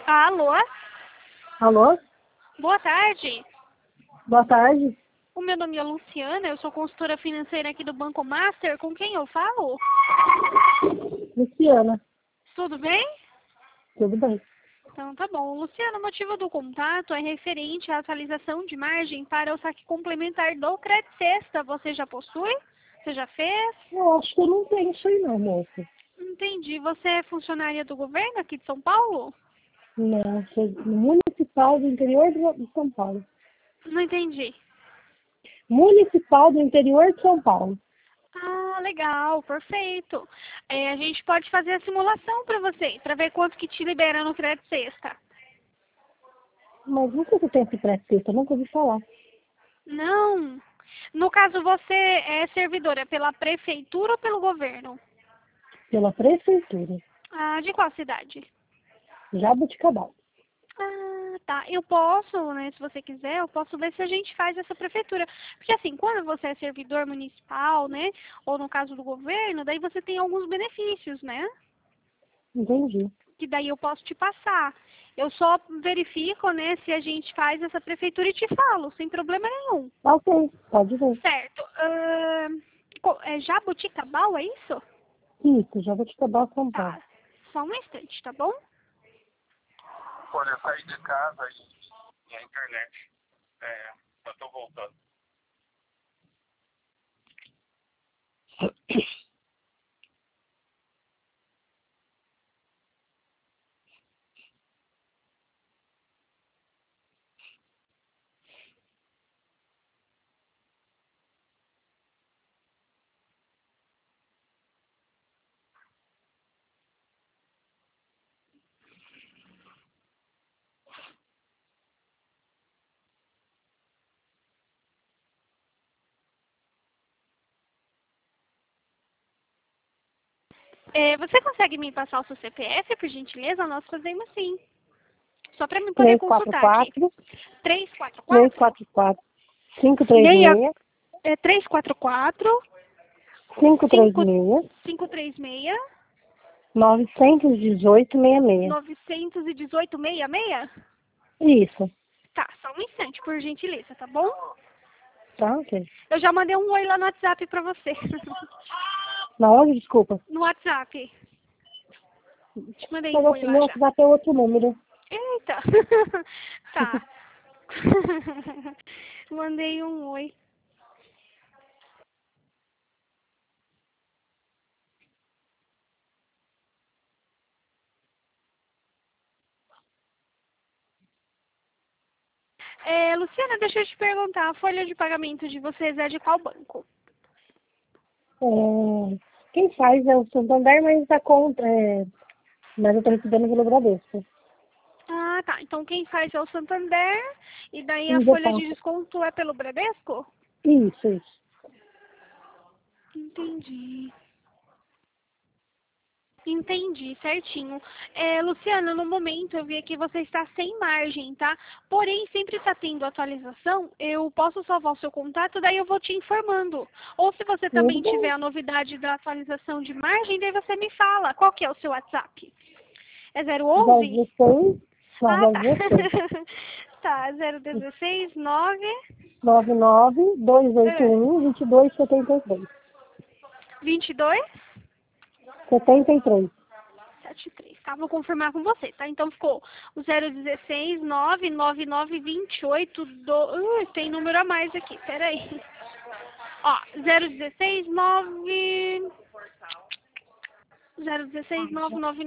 Alô? Alô? Boa tarde. Boa tarde. O meu nome é Luciana, eu sou consultora financeira aqui do Banco Master. Com quem eu falo? Luciana. Tudo bem? Tudo bem? Então tá bom. Luciana, o motivo do contato é referente à atualização de margem para o saque complementar do Crédito Sexta. Você já possui? Você já fez? Eu acho que eu não tenho isso aí não, moça. Entendi. Você é funcionária do governo aqui de São Paulo? Não, sou municipal do interior de São Paulo. Não entendi. Municipal do interior de São Paulo. Ah, legal, perfeito. A gente pode fazer a simulação para você, para ver quanto que te libera no Crédito Sexta. Mas não sei se tem esse pré-texto, eu nunca ouvi falar. Não. No caso, você é servidora pela prefeitura ou pelo governo? Pela prefeitura. Ah, de qual cidade? Jabuticabal. Ah, tá. Eu posso, né, se você quiser, eu posso ver se a gente faz essa prefeitura. Porque assim, quando você é servidor municipal, né, ou no caso do governo, daí você tem alguns benefícios, né? Entendi. Que daí eu posso te passar. Eu só verifico, né, se a gente faz essa prefeitura e te falo, sem problema nenhum. Ok, pode ver. Certo. É Jaboticabal, é isso? Isso, Jabuticabal, São Paulo. Tá. Só um instante, tá bom? Olha, eu saí de casa e a internet. Eu tô voltando. Você consegue me passar o seu CPF, por gentileza? Nós fazemos sim. Só para me poder consultar aqui. 344 344 344 meia, 536 344 536 536 918 66. 918 66? Isso. Tá, só um instante, por gentileza, tá bom? Tá, ok. Eu já mandei um oi lá no WhatsApp pra você. Na onde, desculpa? No WhatsApp. Te mandei Mas um oi o lá meu já. WhatsApp é outro número. Eita! Tá. Mandei um oi. Luciana, deixa eu te perguntar, a folha de pagamento de vocês é de qual banco? Quem faz é o Santander, mas a conta mas eu tô recebendo pelo Bradesco. Ah, tá. Então quem faz é o Santander e daí a E eu folha de passo. desconto é pelo Bradesco? Isso. Entendi. Entendi, certinho. Luciana, no momento eu vi que você está sem margem, tá? Porém, sempre está tendo atualização, eu posso salvar o seu contato, daí eu vou te informando. Ou se você Muito também tiver bem. a novidade da atualização de margem, daí você me fala. Qual que é o seu WhatsApp? É 011? 016, não, Ah, tá. 016. Tá, 016 9 99 281 2273. 22 73. 73. Tá, vou confirmar com você, tá? Então ficou o 016 999 28 tem número a mais aqui, peraí. Ó, 016 9 016 999